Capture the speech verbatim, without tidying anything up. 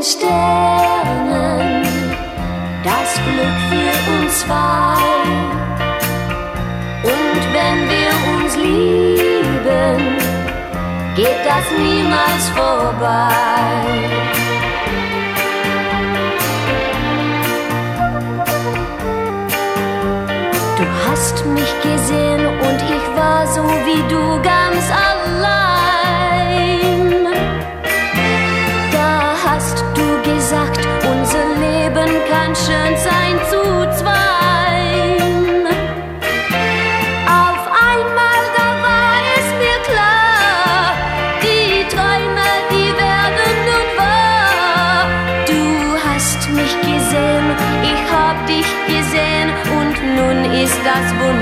Sternen das Glück für uns zwei. Und wenn wir uns lieben, geht das niemals vorbei. Du hast mich gesehen und ich war so wie du ganz allein.